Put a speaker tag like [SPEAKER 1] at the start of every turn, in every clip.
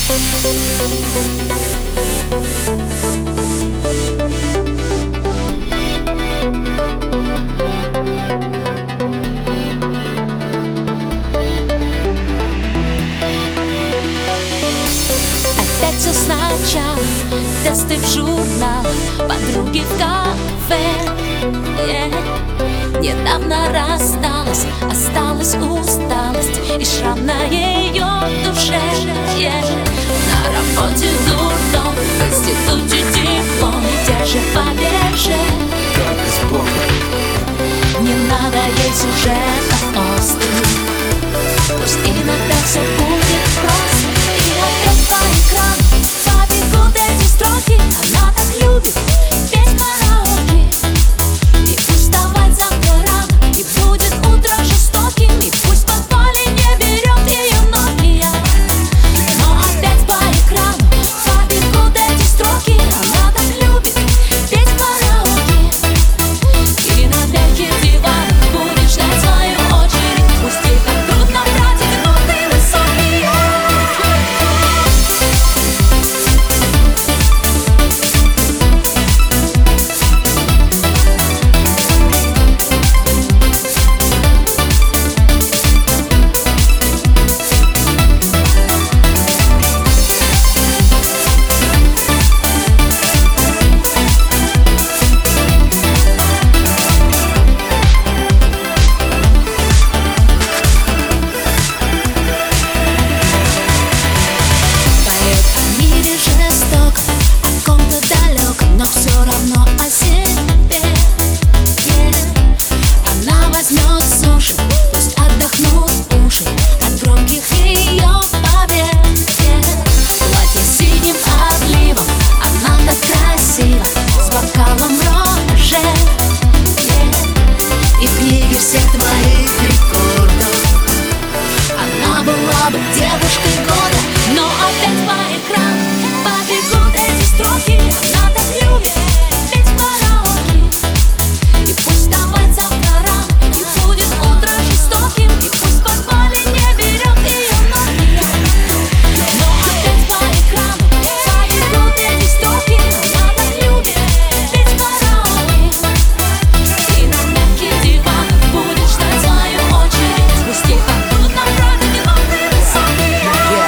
[SPEAKER 1] Опять все сначала, тесты в журналах, подруги в кафе. Недавно рассталась, осталась усталость и шрам на ее душе. На работе дурдом, в институте диплом, те же побеже.
[SPEAKER 2] Только с Богом.
[SPEAKER 1] Не надо ей сюжетов острых, пусть иногда все будет просто. И опять по экрану побегут эти строки. Она так любит петь караоке. И пусть вставать завтра рано, и будет утро жестоким, и пусть в подвале не берет ее Nokia. Но опять по экрану побегут эти строки. Она так любит петь караоке. И на мягких диванах будешь ждать свою очередь. Пусть ей так трудно тратить ноты высокие. Поет о мире жестоком, о ком-то далеком, но все равно о себе. Она возьмет суши, пусть отдохнут уши от громких ее побед. Платье с синим отливом, она так красива, с бокалом роже. И в книге всех твоих рекордов она была бы девушкой года. Но опять по экрану побегут эти строки. Она так любит петь караоке. И пусть вставать завтра рано, и будет утро жестоким, и пусть в подвале не берет ее Nokia. Но опять по экрану побегут эти строки. Она так любит петь караоке. И на мягких диванах будешь ждать свою очередь. Пусть ей так трудно тратить ноты высокие.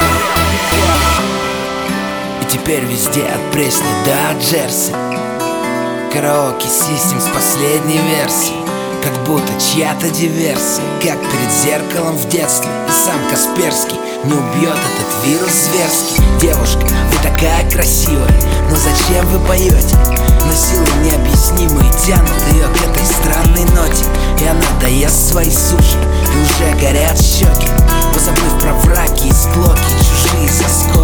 [SPEAKER 2] И теперь везде от Пресни до Джерси караоке систем с последней версии. Как будто чья-то диверсия, как перед зеркалом в детстве. И сам Касперский не убьет этот вирус зверский. Девушка, вы такая красивая, но зачем вы поете? Но силы необъяснимые тянут ее к этой странной ноте. И она доест свои суши, и уже горят щеки, позабыв про враки и склоки, чужие соски.